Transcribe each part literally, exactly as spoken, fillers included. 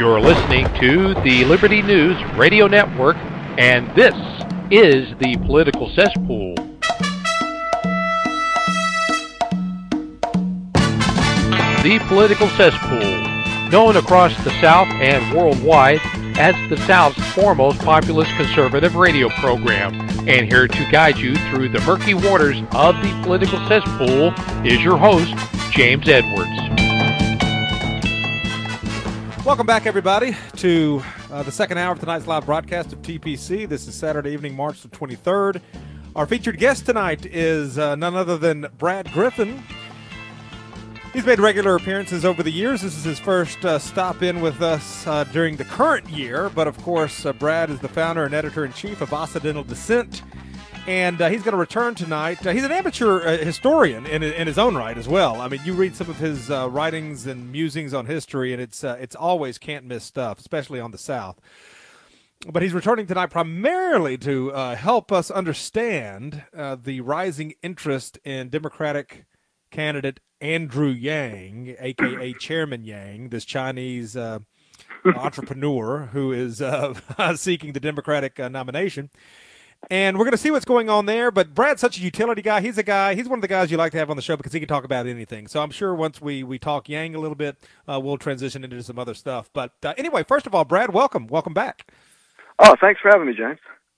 You're listening to the Liberty News Radio Network, and this is the Political Cesspool. The Political Cesspool, known across the South and worldwide as the South's foremost populist conservative radio program. And here to guide you through the murky waters of the Political Cesspool is your host, James Edwards. Welcome back, everybody, to uh, the second hour of tonight's live broadcast of T P C. This is Saturday evening, March the twenty-third. Our featured guest tonight is uh, none other than Brad Griffin. He's made regular appearances over the years. This is his first uh, stop in with us uh, during the current year. But, of course, uh, Brad is the founder and editor-in-chief of Occidental Dissent. And uh, he's going to return tonight. Uh, he's an amateur uh, historian in, in his own right as well. I mean, you read some of his uh, writings and musings on history, and it's uh, it's always can't-miss stuff, especially on the South. But he's returning tonight primarily to uh, help us understand uh, the rising interest in Democratic candidate Andrew Yang, a k a. Chairman Yang, this Chinese uh, entrepreneur who is uh, seeking the Democratic uh, nomination. And we're going to see what's going on there. But Brad's such a utility guy. He's a guy. He's one of the guys you like to have on the show because he can talk about anything. So I'm sure once we, we talk Yang a little bit, uh, we'll transition into some other stuff. But uh, anyway, first of all, Brad, welcome. Welcome back. Oh, thanks for having me, James.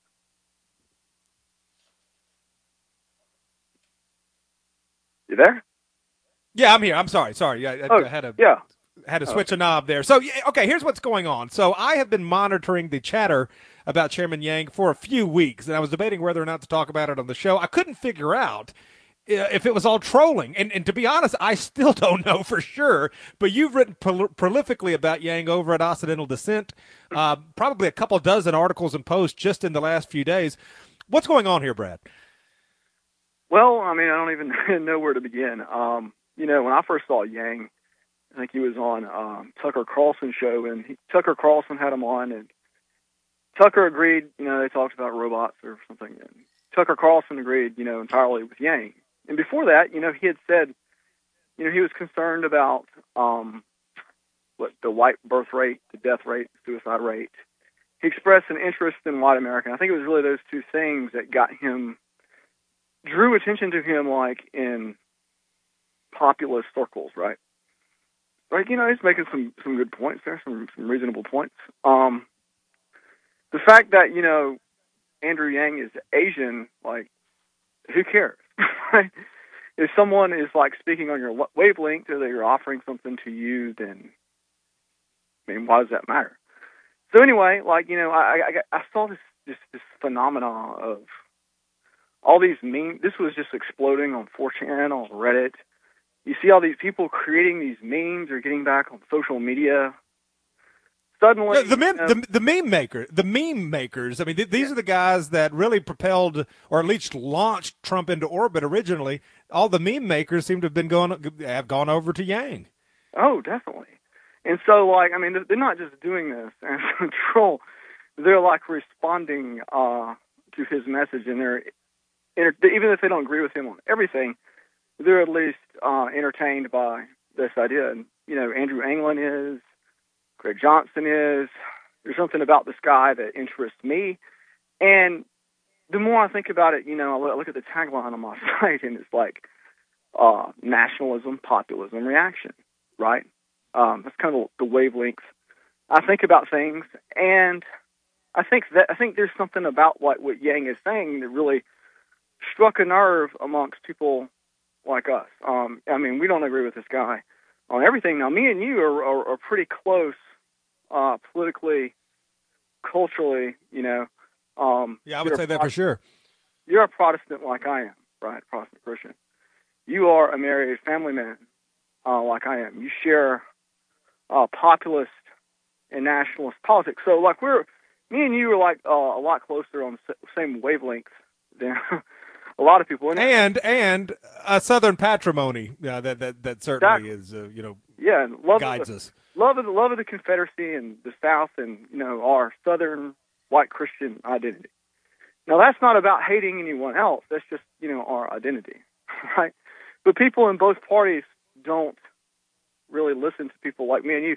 You there? Yeah, I'm here. I'm sorry. Sorry. I, I, oh, I had a yeah. had to switch a knob there. So, yeah, okay, here's what's going on. So I have been monitoring the chatter about Chairman Yang for a few weeks, and I was debating whether or not to talk about it on the show. I couldn't figure out if it was all trolling. And, and to be honest, I still don't know for sure. But you've written prol- prolifically about Yang over at Occidental Dissent, uh, probably a couple dozen articles and posts just in the last few days. What's going on here, Brad? Well, I mean, I don't even know where to begin. Um, you know, when I first saw Yang, I think he was on um, Tucker Carlson's show, and he, Tucker Carlson had him on, and Tucker agreed, you know, they talked about robots or something, and Tucker Carlson agreed, you know, entirely with Yang. And before that, you know, he had said, you know, he was concerned about um, what the white birth rate, the death rate, suicide rate. He expressed an interest in white America. I think it was really those two things that got him, drew attention to him, like, in populist circles, right? Like, you know, he's making some, some good points there, some, some reasonable points. Um, the fact that, you know, Andrew Yang is Asian, like, who cares? Right? If someone is, like, speaking on your wavelength or that you're offering something to you, then, I mean, why does that matter? So anyway, like, you know, I I, I saw this, this, this phenomenon of all these memes. This was just exploding on four chan, on Reddit. You see all these people creating these memes or getting back on social media. Suddenly, the, meme, you know, the, the meme maker, the meme makers. I mean, th- these yeah. are the guys that really propelled, or at least launched Trump into orbit originally. All the meme makers seem to have been going, have gone over to Yang. Oh, definitely. And so, like, I mean, they're not just doing this as a troll. They're like responding uh, to his message, and they're even if they don't agree with him on everything, they're at least uh, entertained by this idea. And you know, Andrew Anglin is. Greg Johnson is. There's something about this guy that interests me. And the more I think about it, you know, I look at the tagline on my site, and it's like uh, nationalism, populism, reaction, right? Um, that's kind of the wavelength I think about things. And I think that I think there's something about what, what Yang is saying that really struck a nerve amongst people like us. Um, I mean, we don't agree with this guy on everything. Now, me and you are, are, are pretty close uh, politically, culturally, you know. Um, yeah, I would say that for sure. You're a Protestant like I am, right? Protestant Christian. You are a married family man uh, like I am. You share uh, populist and nationalist politics. So, like, we're, me and you are, like, uh, a lot closer on the same wavelength than a lot of people. And, and, and a Southern patrimony yeah, that, that, that certainly exactly. is, uh, you know, yeah, and love guides the, us. Love of, the, love of the Confederacy and the South and, you know, our Southern white Christian identity. Now, that's not about hating anyone else. That's just, you know, our identity, right? But people in both parties don't really listen to people like me and you.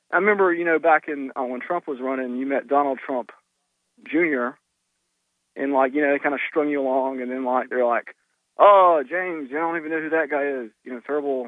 I remember, you know, back in uh, when Trump was running, you met Donald Trump Junior and, like, you know, they kind of strung you along, and then, like, they're like, oh, James, you don't even know who that guy is. You know, terrible.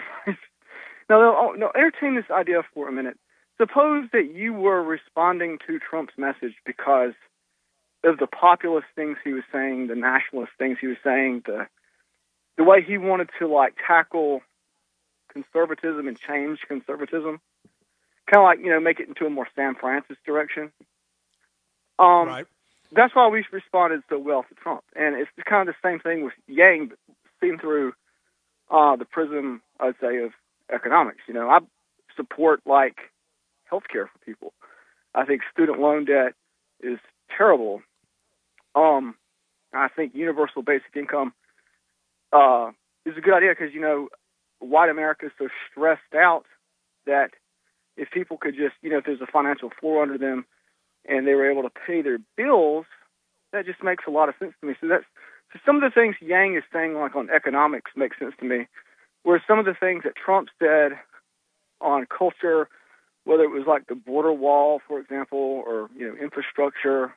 no, no, no, entertain this idea for a minute. Suppose that you were responding to Trump's message because of the populist things he was saying, the nationalist things he was saying, the the way he wanted to, like, tackle conservatism and change conservatism. Kind of like, you know, make it into a more Sam Francis direction. Um, right. That's why we responded so well to Trump. And it's kind of the same thing with Yang, seen through uh, the prism, I'd say, of economics. You know, I support, like, healthcare for people. I think student loan debt is terrible. Um, I think universal basic income uh, is a good idea because, you know, white America is so stressed out that if people could just, you know, if there's a financial floor under them and they were able to pay their bills, that just makes a lot of sense to me. So that's so some of the things Yang is saying, like on economics, make sense to me. Whereas some of the things that Trump said on culture, whether it was like the border wall, for example, or, you know, infrastructure.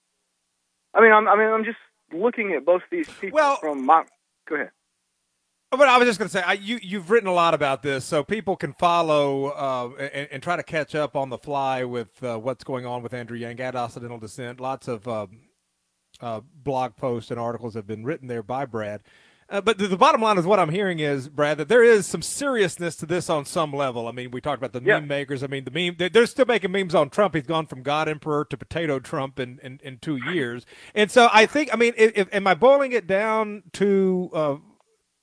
I mean, I'm, I mean, I'm just looking at both these people well, from my. Go ahead. But I was just going to say, I, you, you've written a lot about this, so people can follow uh, and, and try to catch up on the fly with uh, what's going on with Andrew Yang at Occidental Dissent. Lots of uh, uh, blog posts and articles have been written there by Brad. Uh, but the, the bottom line is what I'm hearing is, Brad, that there is some seriousness to this on some level. I mean, we talked about the yeah. meme makers. I mean, the meme they're, they're still making memes on Trump. He's gone from God Emperor to Potato Trump in, in, in two years. And so I think, I mean, if, if, am I boiling it down to uh, –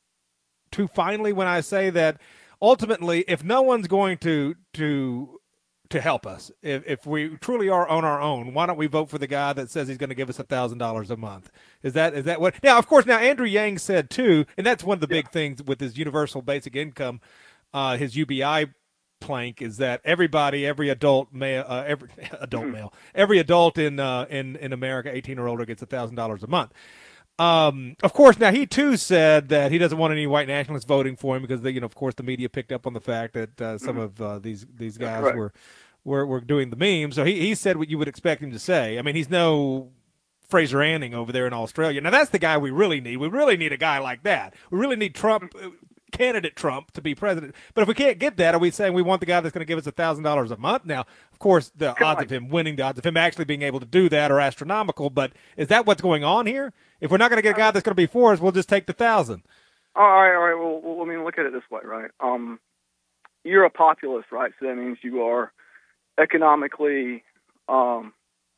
too finely when I say that ultimately, if no one's going to to to help us, if, if we truly are on our own, why don't we vote for the guy that says he's going to give us a thousand dollars a month? Is that is that what? Now, of course, now Andrew Yang said too, and that's one of the big yeah. things with his universal basic income, uh, his U B I plank is that everybody, every adult male, uh, every adult male, every adult in uh, in in America, eighteen or older, gets a thousand dollars a month. Um, of course, now he too said that he doesn't want any white nationalists voting for him because, they, you know, of course, the media picked up on the fact that uh, some mm-hmm. of uh, these these guys right. were, were were doing the memes. So he he said what you would expect him to say. I mean, he's no Fraser Anning over there in Australia. Now that's the guy we really need. We really need a guy like that. We really need Trump, candidate Trump, to be president. But if we can't get that, are we saying we want the guy that's going to give us a thousand dollars a month? Now, of course, the Come odds on. of him winning, the odds of him actually being able to do that are astronomical. But is that what's going on here? If we're not going to get a guy that's going to be for us, we'll just take the thousand. All right, all right. Well, well, I mean, look at it this way, right? Um, you're a populist, right? So that means you are economically, um,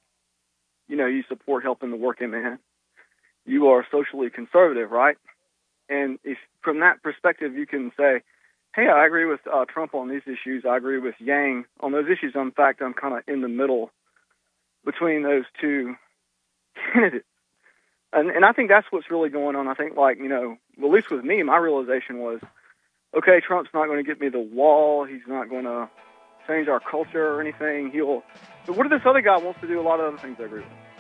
you know, you support helping the working man. You are socially conservative, right? And if from that perspective, you can say, hey, I agree with uh, Trump on these issues. I agree with Yang on those issues. In fact, I'm kind of in the middle between those two candidates. And, and I think that's what's really going on. I think, like, you know, at least with me, my realization was, okay, Trump's not going to get me the wall. He's not going to change our culture or anything. He'll. But what if this other guy wants to do a lot of other things I agree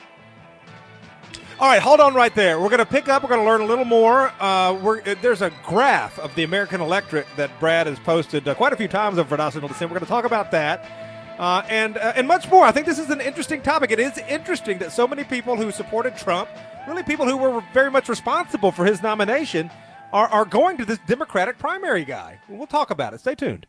with? All right, hold on right there. We're going to pick up. We're going to learn a little more. Uh, we're, there's a graph of the American electorate that Brad has posted uh, quite a few times over at Occidental Dissent. We're going to talk about that. Uh, and uh, and much more. I think this is an interesting topic. It is interesting that so many people who supported Trump, really people who were very much responsible for his nomination, are, are going to this Democratic primary guy. We'll talk about it. Stay tuned.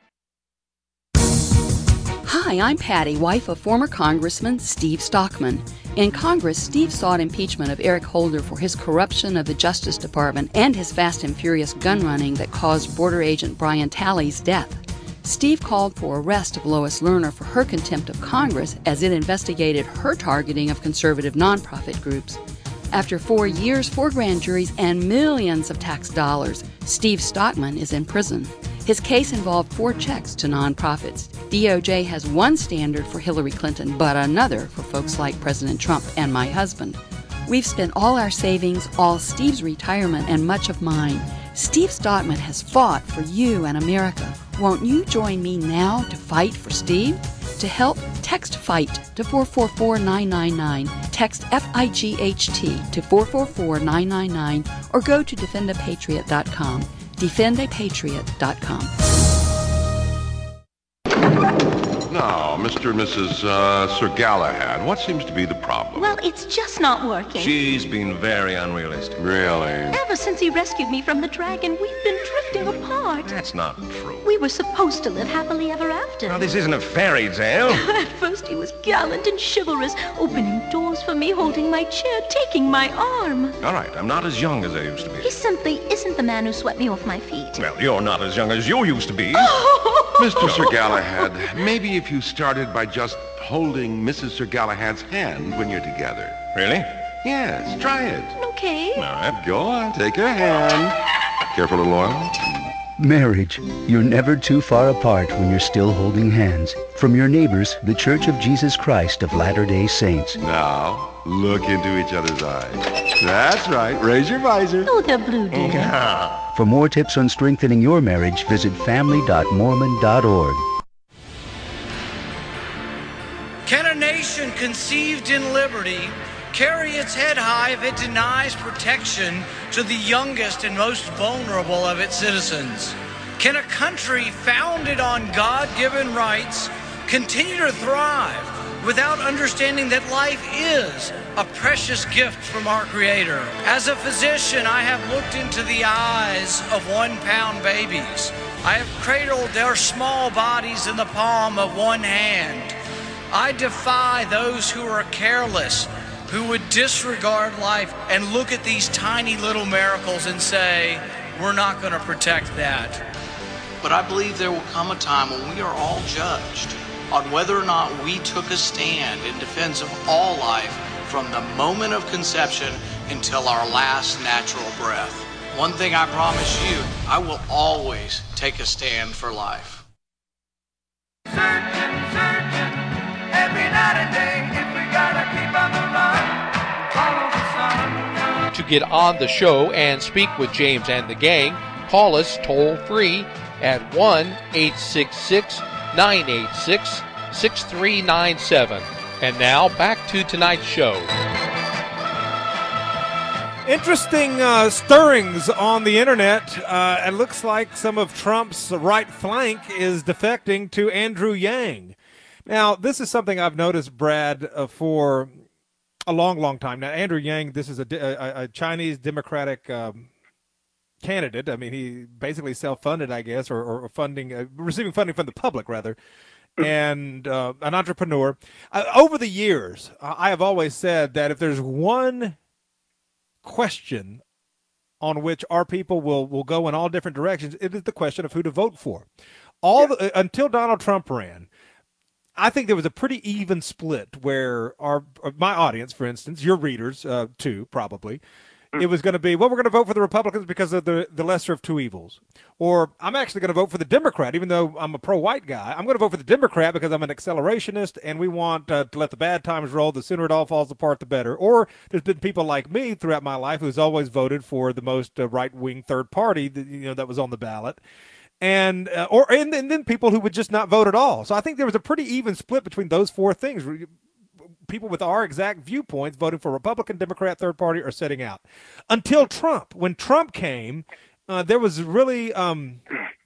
Hi, I'm Patty, wife of former Congressman Steve Stockman. In Congress, Steve sought impeachment of Eric Holder for his corruption of the Justice Department and his fast and furious gun running that caused border agent Brian Talley's death. Steve called for arrest of Lois Lerner for her contempt of Congress as it investigated her targeting of conservative nonprofit groups. After four years, four grand juries, and millions of tax dollars, Steve Stockman is in prison. His case involved four checks to nonprofits. D O J has one standard for Hillary Clinton, but another for folks like President Trump and my husband. We've spent all our savings, all Steve's retirement, and much of mine. Steve Stockman has fought for you and America. Won't you join me now to fight for Steve? To help, text FIGHT to four four four nine nine nine. Text F I G H T to four four four nine nine nine or go to defend a patriot dot com. defend a patriot dot com. Now, Mister and Missus Uh, Sir Galahad, what seems to be the problem? Well, it's just not working. She's been very unrealistic. Really? Ever since he rescued me from the dragon, we've been drifting apart. That's not true. We were supposed to live happily ever after. Now, this isn't a fairy tale. At first he was gallant and chivalrous, opening doors for me, holding my chair, taking my arm. All right, I'm not as young as I used to be. He simply isn't the man who swept me off my feet. Well, you're not as young as you used to be. Mister Sir Galahad, maybe if you started by just holding Missus Sir Galahad's hand when you're together. Really? Yes, try it. Okay. All right. Go on, take her hand. Careful, little oil. Marriage. You're never too far apart when you're still holding hands. From your neighbors, the Church of Jesus Christ of Latter-day Saints. Now, look into each other's eyes. That's right. Raise your visor. Oh, they're blue, dear. Ah. For more tips on strengthening your marriage, visit family dot mormon dot org. Can a nation conceived in liberty carry its head high if it denies protection to the youngest and most vulnerable of its citizens? Can a country founded on God-given rights continue to thrive without understanding that life is a precious gift from our Creator? As a physician, I have looked into the eyes of one-pound babies. I have cradled their small bodies in the palm of one hand. I defy those who are careless, who would disregard life and look at these tiny little miracles and say, we're not going to protect that. But I believe there will come a time when we are all judged on whether or not we took a stand in defense of all life from the moment of conception until our last natural breath. One thing I promise you, I will always take a stand for life. Searching, searching, every night and day, if we gotta keep on the run, follow the sun. To get on the show and speak with James and the gang, call us toll free at one eight six six, nine eight six, six three nine seven. And now back to tonight's show. Interesting uh, stirrings on the internet. Uh, it looks like some of Trump's right flank is defecting to Andrew Yang. Now, this is something I've noticed, Brad, uh, for a long, long time. Now, Andrew Yang, this is a, a, a Chinese Democratic um, candidate. I mean, he basically self-funded, I guess, or, or funding, uh, receiving funding from the public, rather, and uh, an entrepreneur. Uh, over the years, uh, I have always said that if there's one question on which our people will, will go in all different directions, it is the question of who to vote for. All the, uh, until Donald Trump ran, I think there was a pretty even split where our my audience, for instance, your readers uh, too, probably, it was going to be, well, we're going to vote for the Republicans because of the, the lesser of two evils. Or I'm actually going to vote for the Democrat, even though I'm a pro-white guy. I'm going to vote for the Democrat because I'm an accelerationist and we want uh, to let the bad times roll. The sooner it all falls apart, the better. Or there's been people like me throughout my life who's always voted for the most uh, right-wing third party that, you know, that was on the ballot. And uh, or and, and then people who would just not vote at all. So I think there was a pretty even split between those four things. People with our exact viewpoints voting for Republican, Democrat, third party, or sitting out. Until Trump. When Trump came, uh, there was really, um,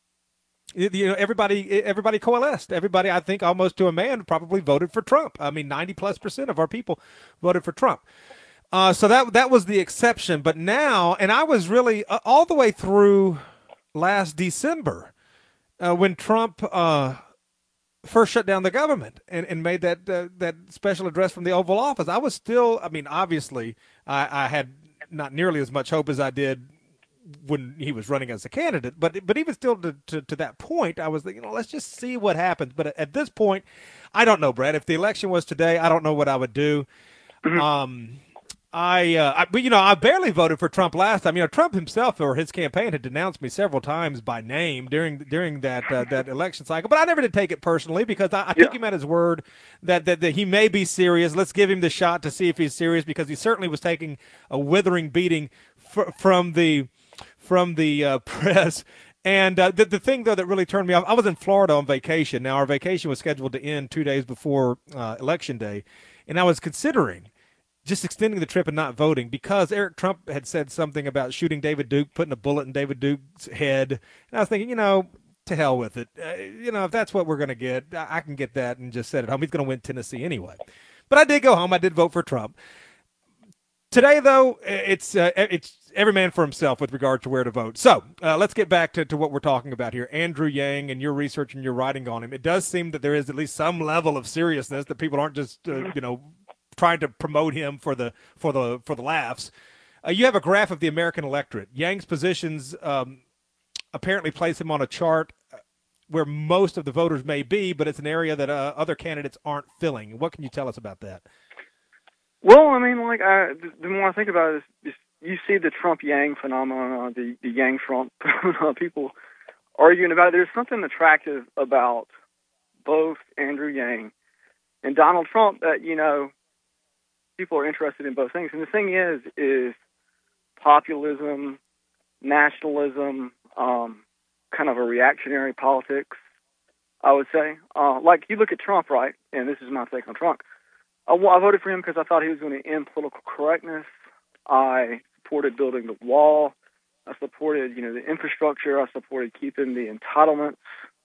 you know, everybody everybody coalesced. Everybody, I think, almost to a man, probably voted for Trump. I mean, ninety plus percent of our people voted for Trump. Uh, so that that was the exception. But now, and I was really uh, all the way through last December uh, when Trump uh, first shut down the government and, and made that uh, that special address from the Oval Office. I was still, I mean, obviously, I, I had not nearly as much hope as I did when he was running as a candidate. But but even still to, to, to that point, I was thinking, you know, let's just see what happens. But at, at this point, I don't know, Brad. If the election was today, I don't know what I would do. Mm-hmm. Um I, uh, I, but you know, I barely voted for Trump last time. You know, Trump himself or his campaign had denounced me several times by name during during that uh, that election cycle. But I never did take it personally because I, I yeah. took him at his word that, that that he may be serious. Let's give him the shot to see if he's serious, because he certainly was taking a withering beating f- from the from the uh, press. And uh, the the thing though that really turned me off, I was in Florida on vacation. Now our vacation was scheduled to end two days before uh, Election Day, and I was considering just extending the trip and not voting because Eric Trump had said something about shooting David Duke, putting a bullet in David Duke's head. And I was thinking, you know, to hell with it. Uh, you know, if that's what we're going to get, I, I can get that and just sit at home. He's going to win Tennessee anyway. But I did go home. I did vote for Trump. Today, though, it's uh, it's every man for himself with regard to where to vote. So uh, let's get back to, to what we're talking about here. Andrew Yang and your research and your writing on him. It does seem that there is at least some level of seriousness, that people aren't just uh, you know trying to promote him for the for the for the laughs. Uh, you have a graph of the American electorate. Yang's positions um, apparently place him on a chart where most of the voters may be, but it's an area that uh, other candidates aren't filling. What can you tell us about that? Well, I mean, like, I, the more I think about it, is, is you see the Trump-Yang phenomenon, the, the Yang-Trump people arguing about it. There's something attractive about both Andrew Yang and Donald Trump that, you know, people are interested in both things. And the thing is, is populism, nationalism, um, kind of a reactionary politics, I would say. Uh, like, you look at Trump, right, and this is my take on Trump. I, I voted for him because I thought he was going to end political correctness. I supported building the wall. I supported, you know, the infrastructure. I supported keeping the entitlements.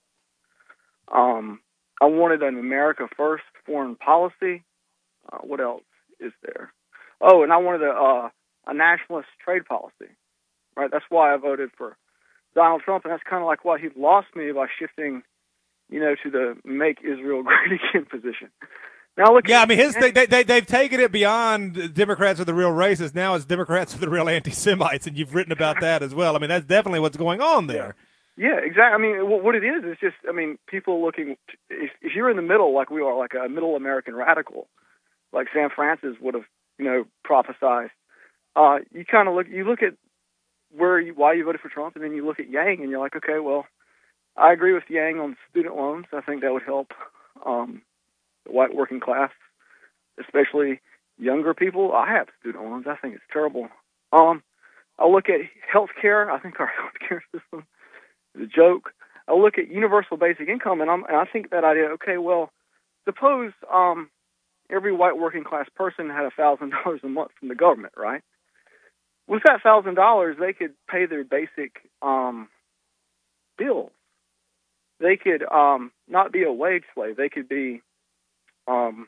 Um, I wanted an America First foreign policy. Uh, what else is there? Oh, and I wanted a, uh, a nationalist trade policy. Right? That's why I voted for Donald Trump, and that's kind of like why he lost me by shifting, you know, to the Make Israel Great Again position. Now look yeah, I mean, his they, they, they've taken it beyond Democrats are the real racists. Now it's Democrats are the real anti-Semites, and you've written about that as well. I mean, that's definitely what's going on there. Yeah, yeah, exactly. I mean, what it is is just, I mean, people looking, if, if you're in the middle like we are, like a middle American radical, like Sam Francis would have, you know, prophesized, uh, you kind of look, you look at where you, why you voted for Trump, and then you look at Yang, and you're like, okay, well, I agree with Yang on student loans. I think that would help um, the white working class, especially younger people. I have student loans. I think it's terrible. Um, I look at health care. I think our health care system is a joke. I look at universal basic income, and, I'm, and I think that idea, okay, well, suppose um, every white working class person had one thousand dollars a month from the government, right? With that one thousand dollars, they could pay their basic um, bills. They could um, not be a wage slave. They could be um,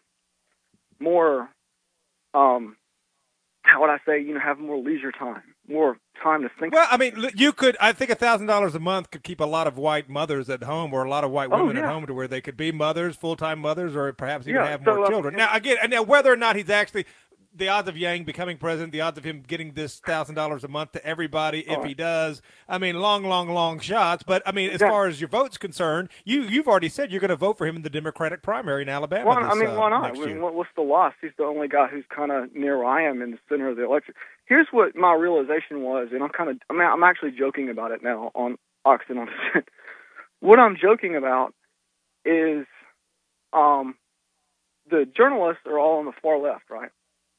more, um, how would I say, you know, have more leisure time, more time to think. Well, I mean, you could, I think one thousand dollars a month could keep a lot of white mothers at home, or a lot of white women oh, yeah. at home, to where they could be mothers, full-time mothers, or perhaps even yeah, have so, more uh, children. Now, again, now whether or not he's actually, the odds of Yang becoming president, the odds of him getting this one thousand dollars a month to everybody, if right. he does, I mean, long, long, long shots. But, I mean, as yeah. far as your vote's concerned, you, you've already said you're going to vote for him in the Democratic primary in Alabama well, this, I mean, uh, why not? next I mean, year. what's the loss? He's the only guy who's kind of near where I am in the center of the election. Here's what my realization was, and I'm kind of, I mean, I'm actually joking about it now on Oxen on Dissent. What I'm joking about is um, the journalists are all on the far left, right?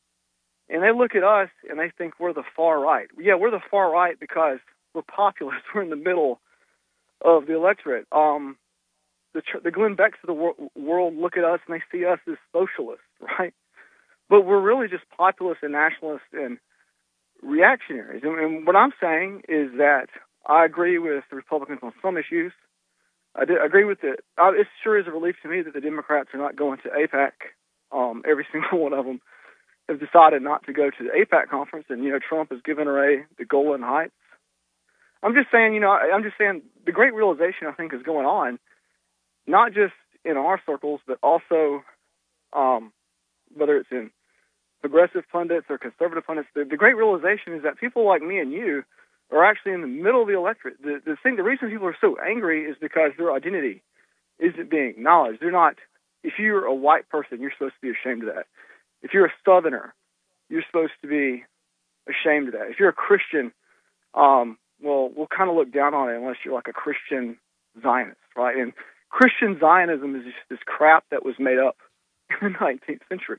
And they look at us and they think we're the far right. Yeah, we're the far right because we're populist. We're in the middle of the electorate. Um, the, the Glenn Becks of the wor- world look at us and they see us as socialists, right? But we're really just populists and nationalists and reactionaries. And, and what I'm saying is that I agree with the Republicans on some issues. I do, agree with it. Uh, it sure is a relief to me that the Democrats are not going to AIPAC. Um, every single one of them have decided not to go to the AIPAC conference, and, you know, Trump has given away the Golan Heights. I'm just saying, you know, I'm just saying the great realization I think is going on, not just in our circles, but also um, whether it's in progressive pundits or conservative pundits, the, the great realization is that people like me and you are actually in the middle of the electorate. The, the thing, the reason people are so angry is because their identity isn't being acknowledged. They're not, if you're a white person, you're supposed to be ashamed of that. If you're a Southerner, you're supposed to be ashamed of that. If you're a Christian, um, well, we'll kind of look down on it unless you're like a Christian Zionist, right? And Christian Zionism is just this crap that was made up in the nineteenth century.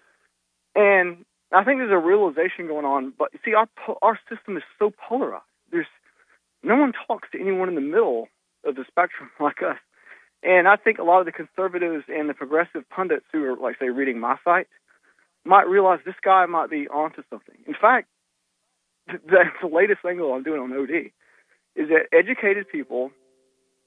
And I think there's a realization going on, but see, our our system is so polarized. There's no one talks to anyone in the middle of the spectrum like us. And I think a lot of the conservatives and the progressive pundits who are, like, say, reading my site might realize this guy might be onto something. In fact, that's the latest angle I'm doing on O D, is that educated people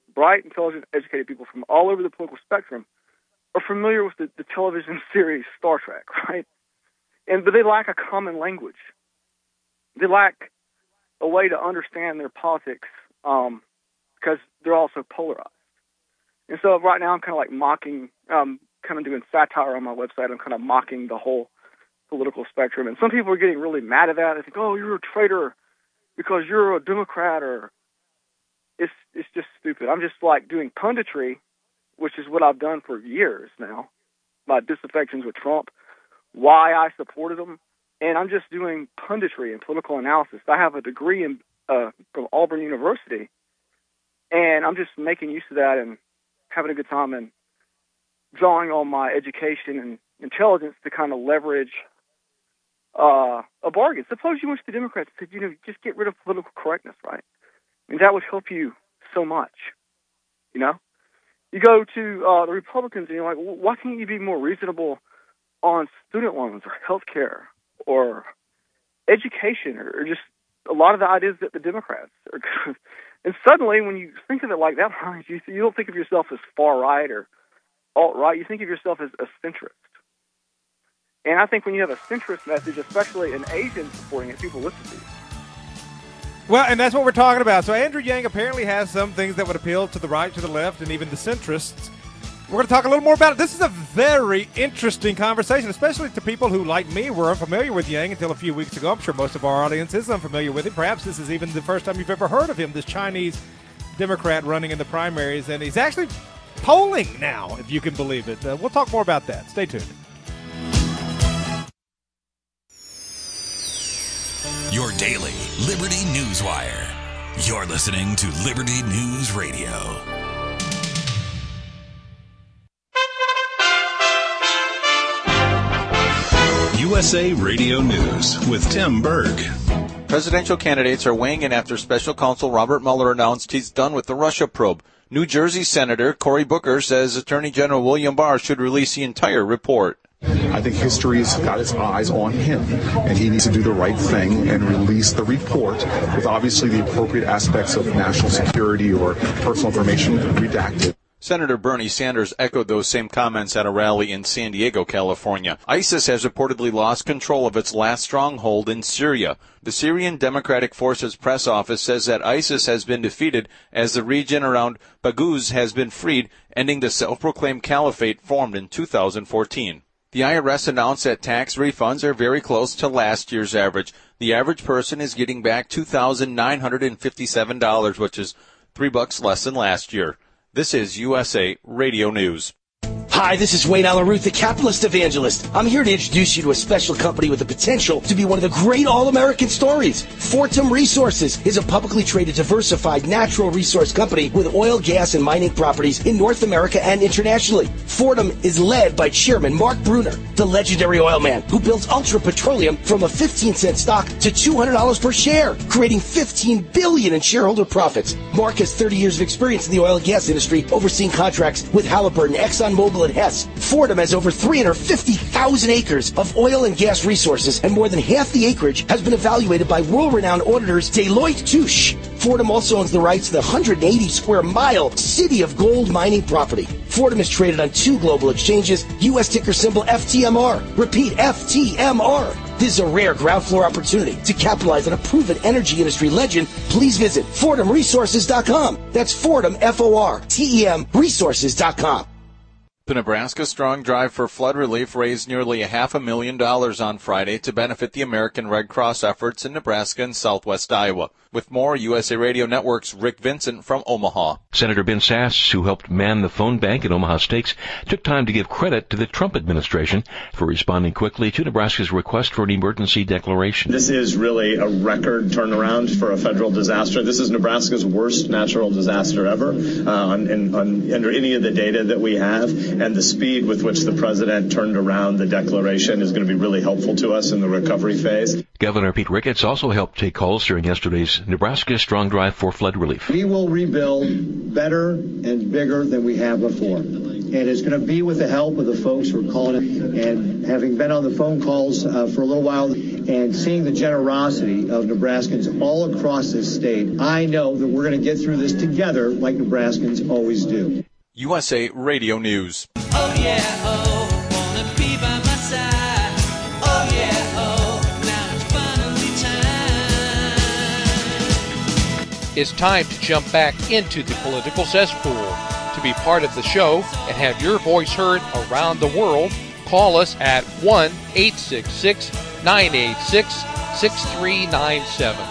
bright, intelligent, educated people from all over the political spectrum are familiar with the, the television series Star Trek, right? And but they lack a common language. They lack a way to understand their politics um, because they're all so polarized. And so right now I'm kind of like mocking, um, kind of doing satire on my website. I'm kind of mocking the whole political spectrum. And some people are getting really mad at that. They think, oh, you're a traitor because you're a Democrat, or it's it's just stupid. I'm just like doing punditry, which is what I've done for years now, my disaffections with Trump, why I supported him, and I'm just doing punditry and political analysis. I have a degree in uh, from Auburn University, and I'm just making use of that and having a good time and drawing on my education and intelligence to kind of leverage uh, a bargain. Suppose you went to the Democrats and said, you know, just get rid of political correctness, right? I mean, that would help you so much, you know? You go to uh, the Republicans and you're like, well, why can't you be more reasonable on student loans or health care or education or, or just a lot of the ideas that the Democrats are. And suddenly when you think of it like that, you, you don't think of yourself as far right or alt-right. You think of yourself as a centrist. And I think when you have a centrist message, especially an Asian supporting it, people listen to you. Well, and that's what we're talking about. So Andrew Yang apparently has some things that would appeal to the right, to the left, and even the centrists. We're going to talk a little more about it. This is a very interesting conversation, especially to people who, like me, were unfamiliar with Yang until a few weeks ago. I'm sure most of our audience is unfamiliar with him. Perhaps this is even the first time you've ever heard of him, this Chinese Democrat running in the primaries. And he's actually polling now, if you can believe it. Uh, we'll talk more about that. Stay tuned. Your daily Liberty News Wire. You're listening to Liberty News Radio. U S A Radio News with Tim Berg. Presidential candidates are weighing in after special counsel Robert Mueller announced he's done with the Russia probe. New Jersey Senator Cory Booker says Attorney General William Barr should release the entire report. I think history's got its eyes on him, and he needs to do the right thing and release the report with obviously the appropriate aspects of national security or personal information redacted. Senator Bernie Sanders echoed those same comments at a rally in San Diego, California. ISIS has reportedly lost control of its last stronghold in Syria. The Syrian Democratic Forces press office says that ISIS has been defeated as the region around Baghouz has been freed, ending the self-proclaimed caliphate formed in two thousand fourteen. The I R S announced that tax refunds are very close to last year's average. The average person is getting back two thousand nine hundred fifty-seven dollars, which is three bucks less than last year. This is U S A Radio News. Hi, this is Wayne Allaruth, the capitalist evangelist. I'm here to introduce you to a special company with the potential to be one of the great all-American stories. Fortum Resources is a publicly traded, diversified natural resource company with oil, gas, and mining properties in North America and internationally. Fortum is led by Chairman Mark Bruner, the legendary oil man who built Ultra Petroleum from a fifteen cent stock to two hundred dollars per share, creating fifteen billion dollars in shareholder profits. Mark has thirty years of experience in the oil and gas industry, overseeing contracts with Halliburton, ExxonMobil, and Hess. Fortum has over three hundred fifty thousand acres of oil and gas resources, and more than half the acreage has been evaluated by world-renowned auditors Deloitte Touche. Fortum also owns the rights to the one hundred eighty square mile City of Gold mining property. Fortum is traded on two global exchanges, U S ticker symbol F T M R. Repeat, F T M R. This is a rare ground floor opportunity to capitalize on a proven energy industry legend. Please visit Fortum Resources dot com. That's Fortum, F O R T E M, Resources dot com. The Nebraska Strong Drive for Flood Relief raised nearly a half a million dollars on Friday to benefit the American Red Cross efforts in Nebraska and southwest Iowa. With more, U S A Radio Network's Rick Vincent from Omaha. Senator Ben Sasse, who helped man the phone bank at Omaha Steaks, took time to give credit to the Trump administration for responding quickly to Nebraska's request for an emergency declaration. This is really a record turnaround for a federal disaster. This is Nebraska's worst natural disaster ever uh, on, in, on, under any of the data that we have. And the speed with which the president turned around the declaration is going to be really helpful to us in the recovery phase. Governor Pete Ricketts also helped take calls during yesterday's Nebraska Strong Drive for Flood Relief. We will rebuild better and bigger than we have before. And it's going to be with the help of the folks who are calling it. And having been on the phone calls uh, for a little while, and and seeing the generosity of Nebraskans all across this state, I know that we're going to get through this together like Nebraskans always do. U S A Radio News. Oh yeah, oh, wanna be by my side. Oh yeah, oh, now it's finally time. It's time to jump back into the political cesspool. To be part of the show and have your voice heard around the world, call us at one eight six six, nine eight six, six three nine seven.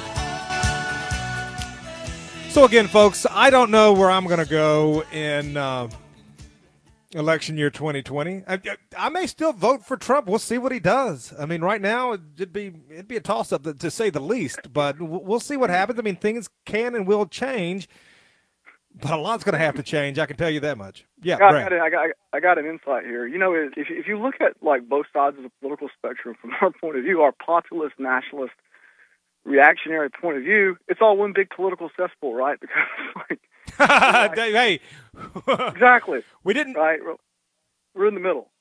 So again, folks, I don't know where I'm going to go in uh, election year twenty twenty. I, I may still vote for Trump. We'll see what he does. I mean, right now it'd be it'd be a toss-up to, to say the least. But we'll see what happens. I mean, things can and will change. But a lot's going to have to change. I can tell you that much. Yeah, I Brad. got, I got, I got an insight here. You know, if if you look at like both sides of the political spectrum from our point of view, our populist, nationalist, reactionary point of view, it's all one big political cesspool, right? Because like, like hey, exactly, we didn't. Right, we're in the middle.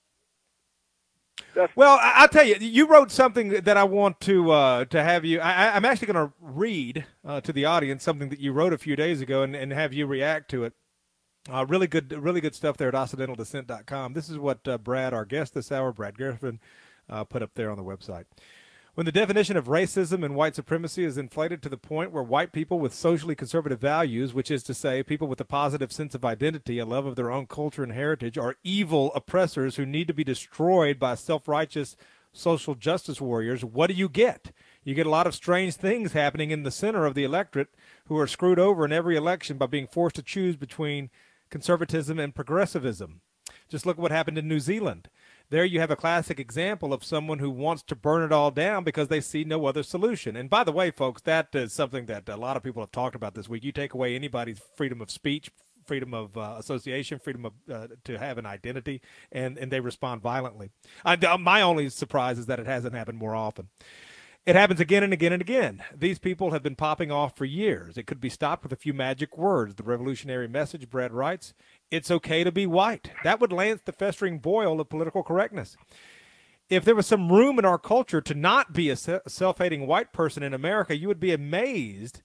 That's, well, I, I'll tell you, you wrote something that I want to uh, to have you. I, I'm actually going to read uh, to the audience something that you wrote a few days ago, and, and have you react to it. Uh, really good, really good stuff there at Occidental Descent dot com. This is what uh, Brad, our guest this hour, Brad Griffin, uh, put up there on the website. When the definition of racism and white supremacy is inflated to the point where white people with socially conservative values, which is to say people with a positive sense of identity, a love of their own culture and heritage, are evil oppressors who need to be destroyed by self-righteous social justice warriors, what do you get? You get a lot of strange things happening in the center of the electorate who are screwed over in every election by being forced to choose between conservatism and progressivism. Just look at what happened in New Zealand. There you have a classic example of someone who wants to burn it all down because they see no other solution. And by the way, folks, that is something that a lot of people have talked about this week. You take away anybody's freedom of speech, freedom of uh, association, freedom of uh, to have an identity, and, and they respond violently. I, my only surprise is that it hasn't happened more often. It happens again and again and again. These people have been popping off for years. It could be stopped with a few magic words. The revolutionary message, Brad writes, it's okay to be white. That would lance the festering boil of political correctness. If there was some room in our culture to not be a self-hating white person in America, you would be amazed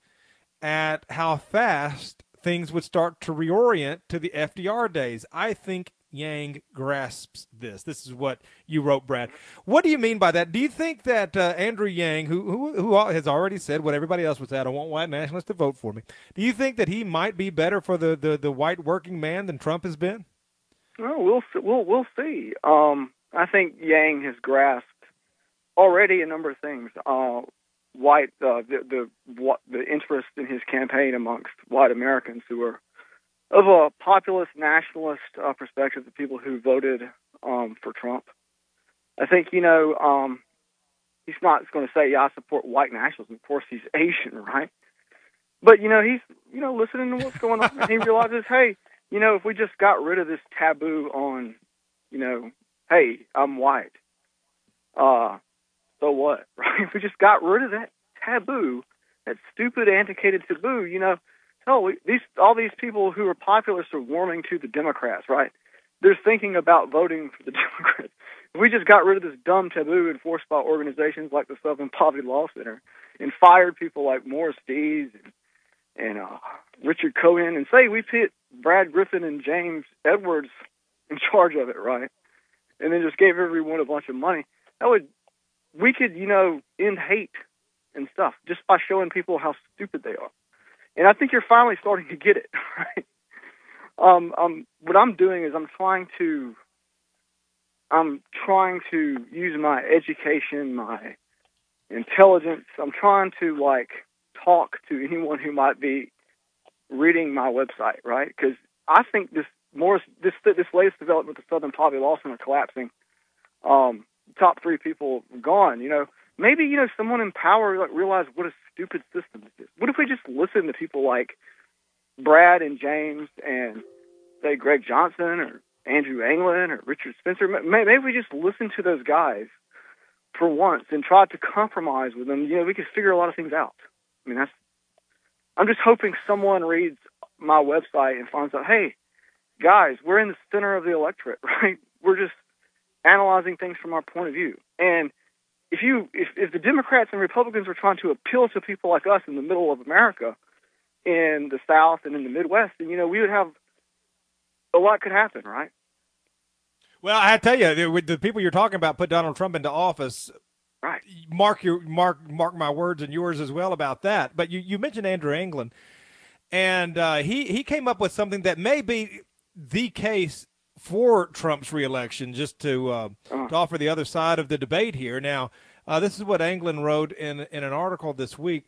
at how fast things would start to reorient to the F D R days. I think Yang grasps this. This is what you wrote, Brad. What do you mean by that? Do you think that uh, Andrew Yang, who, who who has already said what everybody else would say, I don't want white nationalists to vote for me, do you think that he might be better for the, the, the white working man than Trump has been? Well, we'll we'll we'll see. Um, I think Yang has grasped already a number of things. Uh, white uh, the the what, the interest in his campaign amongst white Americans who are of a populist nationalist uh, perspective, the people who voted um, for Trump. I think, you know, um, he's not going to say, yeah, I support white nationalism. Of course, he's Asian, right? But, you know, he's, you know, listening to what's going on. And he realizes, hey, you know, if we just got rid of this taboo on, you know, hey, I'm white, uh, so what, right? If we just got rid of that taboo, that stupid, antiquated taboo, you know, hell, these all these people who are populists are warming to the Democrats, right? They're thinking about voting for the Democrats. If we just got rid of this dumb taboo enforced by organizations like the Southern Poverty Law Center and fired people like Morris Dees and, and uh, Richard Cohen and say we put Brad Griffin and James Edwards in charge of it, right? And then just gave everyone a bunch of money, that would, we could, you know, end hate and stuff just by showing people how stupid they are. And I think you're finally starting to get it, right? Um, um, what I'm doing is I'm trying to, I'm trying to use my education, my intelligence. I'm trying to like talk to anyone who might be reading my website, right? Because I think this more this this latest development with the Southern Poverty Law Center collapsing, um, top three people gone. You know, maybe you know someone in power like realize what a stupid system this is. What if we just listen to people like Brad and James and say Greg Johnson or Andrew Anglin or Richard Spencer? Maybe we just listen to those guys for once and try to compromise with them. You know, we could figure a lot of things out. I mean, that's. I'm just hoping someone reads my website and finds out, hey, guys, we're in the center of the electorate, right? We're just analyzing things from our point of view. And if you if, if the Democrats and Republicans were trying to appeal to people like us in the middle of America, in the South and in the Midwest, then, you know, we would have a lot could happen, right? Well, I tell you, with the people you're talking about put Donald Trump into office. Right. Mark your mark mark my words and yours as well about that. But you, you mentioned Andrew Anglin, and uh, he he came up with something that may be the case for Trump's reelection. Just to uh, uh-huh. to offer the other side of the debate here. Now, uh, this is what Anglin wrote in in an article this week.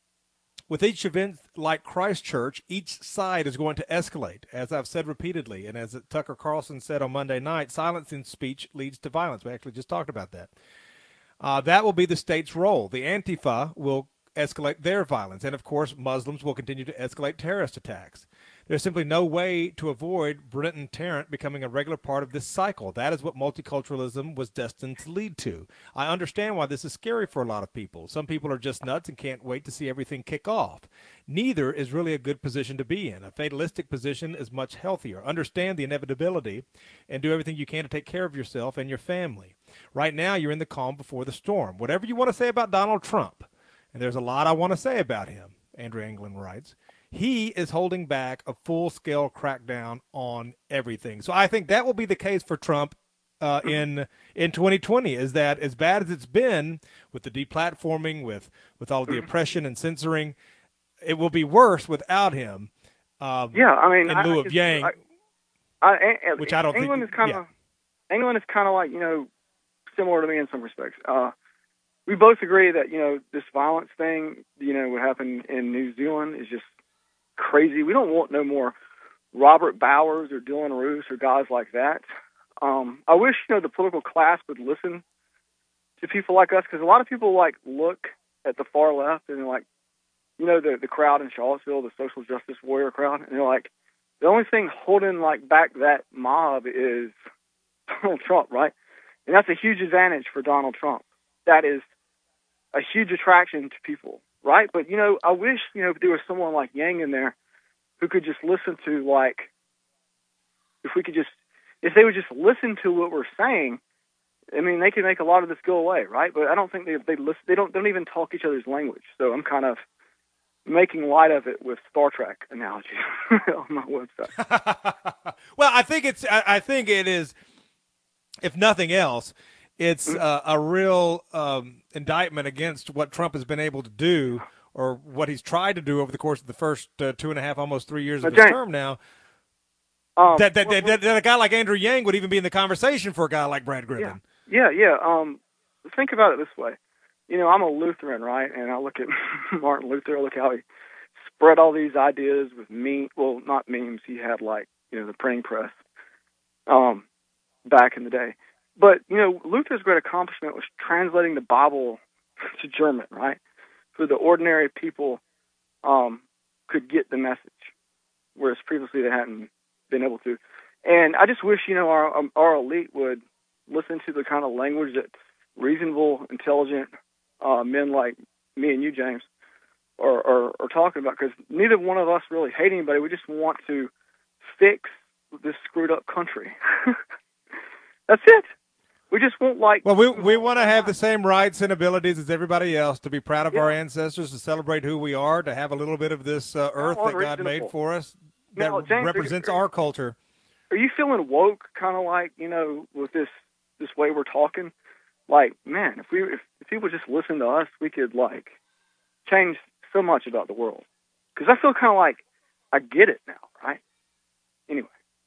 With each event like Christchurch, each side is going to escalate, as I've said repeatedly, and as Tucker Carlson said on Monday night, silencing speech leads to violence. We actually just talked about that. Uh, that will be the state's role. The Antifa will escalate their violence. And, of course, Muslims will continue to escalate terrorist attacks. There's simply no way to avoid Brenton Tarrant becoming a regular part of this cycle. That is what multiculturalism was destined to lead to. I understand why this is scary for a lot of people. Some people are just nuts and can't wait to see everything kick off. Neither is really a good position to be in. A fatalistic position is much healthier. Understand the inevitability and do everything you can to take care of yourself and your family. Right now, you're in the calm before the storm. Whatever you want to say about Donald Trump, and there's a lot I want to say about him, Andrew Anglin writes, he is holding back a full-scale crackdown on everything. So I think that will be the case for Trump uh, in in twenty twenty, is that as bad as it's been with the deplatforming, with, with all of the oppression and censoring, it will be worse without him. Um, yeah, I mean, in I, lieu I of Yang, I, I, I, which I don't England think. Is kind yeah. of, England is kind of like, you know, similar to me in some respects. Uh, we both agree that, you know, this violence thing, you know, what happened in New Zealand is just crazy. We don't want no more Robert Bowers or Dylan Roos or guys like that. Um, I wish, you know, the political class would listen to people like us, because a lot of people, like, look at the far left and they're like, you know, the the crowd in Charlottesville, the social justice warrior crowd, and they're like, the only thing holding, like, back that mob is Donald Trump, right? And that's a huge advantage for Donald Trump. That is a huge attraction to people, right? But, you know, I wish, you know, there was someone like Yang in there who could just listen to, like, if we could just, if they would just listen to what we're saying, I mean, they could make a lot of this go away, right? But I don't think they they listen, they don't, they don't even talk each other's language. So I'm kind of making light of it with Star Trek analogy on my website. Well, I think it's, I, I think it is, if nothing else, it's uh, a real um, indictment against what Trump has been able to do, or what he's tried to do over the course of the first uh, two and a half, almost three years of his term now. Um, that, that, well, that, that a guy like Andrew Yang would even be in the conversation for a guy like Brad Griffin. Yeah, yeah. yeah. Um, think about it this way. You know, I'm a Lutheran, right? And I look at Martin Luther, I look how he spread all these ideas with meme, well, not memes. He had, like, you know, the printing press um, back in the day. But, you know, Luther's great accomplishment was translating the Bible to German, right? So the ordinary people um, could get the message, whereas previously they hadn't been able to. And I just wish, you know, our um, our elite would listen to the kind of language that reasonable, intelligent uh, men like me and you, James, are, are, are talking about, because neither one of us really hate anybody. We just want to fix this screwed up country. That's it. We just won't like. Well, we we want to have the same rights and abilities as everybody else, to be proud of yeah. our ancestors, to celebrate who we are, to have a little bit of this uh, earth that God made for us that now, James, represents are, our culture. Are you feeling woke, kind of like, you know, with this this way we're talking? Like, man, if we if, if people just listen to us, we could, like, change so much about the world. Because I feel kind of like I get it now, right? Anyway.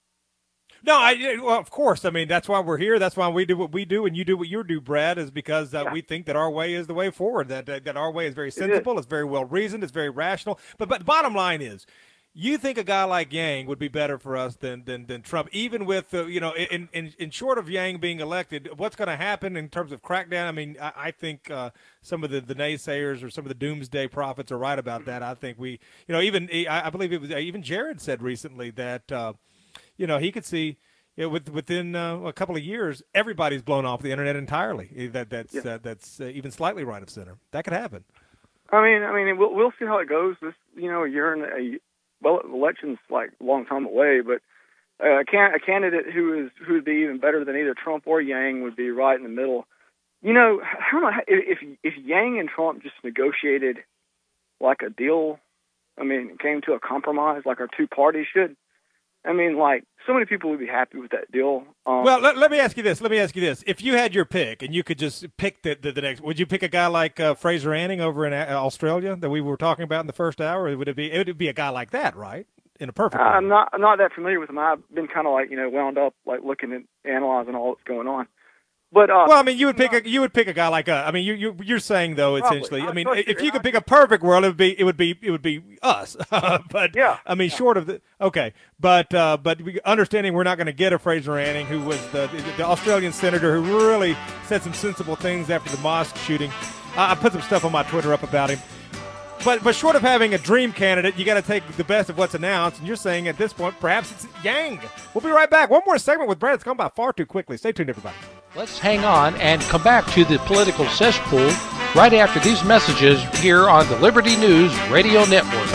No, I, well, of course. I mean, that's why we're here. That's why we do what we do, and you do what you do, Brad, is because uh, yeah. we think that our way is the way forward, that that, that our way is very sensible, it is. It's very well-reasoned, it's very rational. But but the bottom line is, you think a guy like Yang would be better for us than than, than Trump, even with, uh, you know, in, in, in short of Yang being elected, what's going to happen in terms of crackdown? I mean, I, I think uh, some of the, the naysayers or some of the doomsday prophets are right about that. I think we, you know, even, I, I believe it was, even Jared said recently that, uh, you know, he could see, you know, with, within uh, a couple of years, everybody's blown off the internet entirely. That that's yeah. uh, that's uh, even slightly right of center. That could happen. I mean, I mean, we'll we'll see how it goes. This, you know, a year and a well, election's like a long time away, but uh, a can a candidate who is who would be even better than either Trump or Yang would be right in the middle you know, I don't know if if Yang and Trump just negotiated like a deal. I mean, came to a compromise like our two parties should. I mean, like, so many people would be happy with that deal. Um, well, let, let me ask you this. Let me ask you this. If you had your pick and you could just pick the, the, the next, would you pick a guy like uh, Fraser Anning over in uh, Australia that we were talking about in the first hour? Or would it be, it would be a guy like that, right? In a perfect way. I'm not, I'm not that familiar with him. I've been kind of like, you know, wound up, like looking at analyzing all that's going on. But, uh, well, I mean, you would pick a you would pick a guy like uh, I mean, you you you're saying though essentially. Probably. I mean, if you could pick a perfect world, it would be it would be it would be us. but yeah, I mean, short of the okay, but uh, but we, understanding we're not going to get a Fraser Anning, who was the the Australian senator who really said some sensible things after the mosque shooting. I, I put some stuff on my Twitter up about him. But but short of having a dream candidate, you got to take the best of what's announced. And you're saying at this point, perhaps it's Yang. We'll be right back. One more segment with Brad. It's gone by far too quickly. Stay tuned, everybody. Let's hang on and come back to the political cesspool right after these messages here on the Liberty News Radio Network.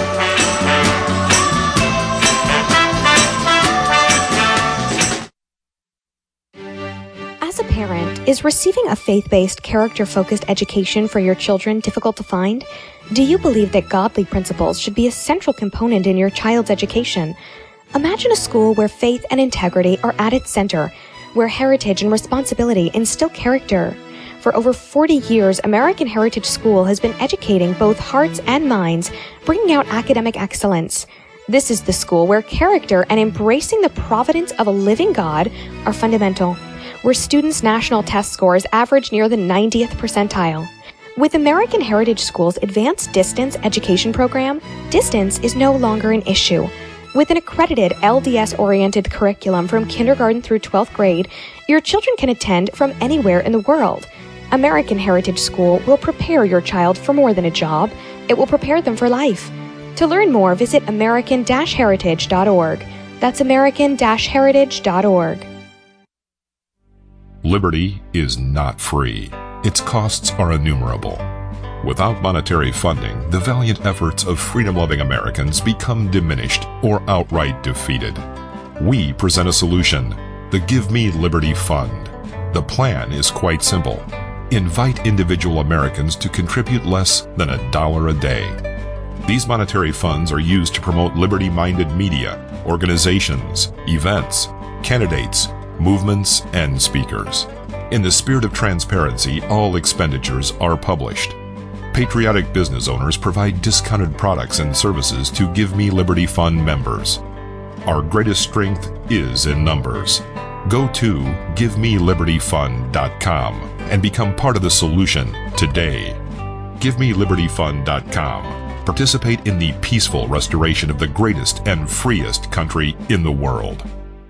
As a parent, is receiving a faith-based, character-focused education for your children difficult to find? Do you believe that godly principles should be a central component in your child's education? Imagine a school where faith and integrity are at its center, where heritage and responsibility instill character. For over forty years, American Heritage School has been educating both hearts and minds, bringing out academic excellence. This is the school where character and embracing the providence of a living God are fundamental, where students' national test scores average near the ninetieth percentile. With American Heritage School's Advanced Distance Education Program, distance is no longer an issue. With an accredited L D S-oriented curriculum from kindergarten through twelfth grade, your children can attend from anywhere in the world. American Heritage School will prepare your child for more than a job. It will prepare them for life. To learn more, visit american dash heritage dot org. That's american dash heritage dot org. Liberty is not free. Its costs are innumerable. Without monetary funding, the valiant efforts of freedom-loving Americans become diminished or outright defeated. We present a solution, the Give Me Liberty Fund. The plan is quite simple. Invite individual Americans to contribute less than a dollar a day. These monetary funds are used to promote liberty-minded media, organizations, events, candidates, movements, and speakers. In the spirit of transparency, all expenditures are published. Patriotic business owners provide discounted products and services to Give Me Liberty Fund members. Our greatest strength is in numbers. Go to give me liberty fund dot com and become part of the solution today. give me liberty fund dot com. Participate in the peaceful restoration of the greatest and freest country in the world.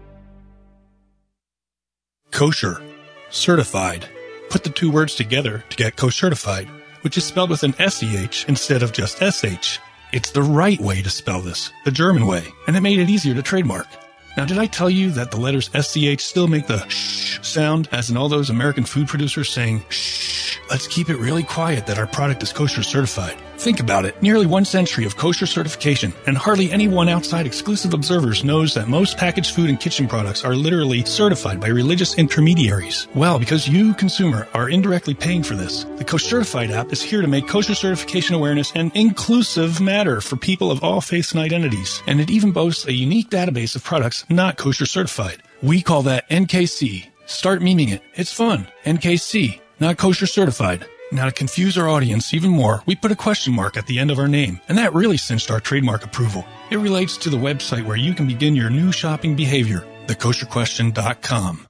Kosher. Certified. Put the two words together to get co-certified, which is spelled with an S E H instead of just S H. It's the right way to spell this, the German way, and it made it easier to trademark. Now, did I tell you that the letters S C H still make the shh sound, as in all those American food producers saying, shh, let's keep it really quiet that our product is kosher certified. Think about it. Nearly one century of kosher certification, and hardly anyone outside exclusive observers knows that most packaged food and kitchen products are literally certified by religious intermediaries. Well, because you, consumer, are indirectly paying for this, the Kosher-Certified app is here to make kosher certification awareness an inclusive matter for people of all faiths and identities. And it even boasts a unique database of products not kosher certified. We call that N K C. Start memeing it. It's fun. N K C, not kosher certified. Now, to confuse our audience even more, we put a question mark at the end of our name, and that really cinched our trademark approval. It relates to the website where you can begin your new shopping behavior, the kosher question dot com.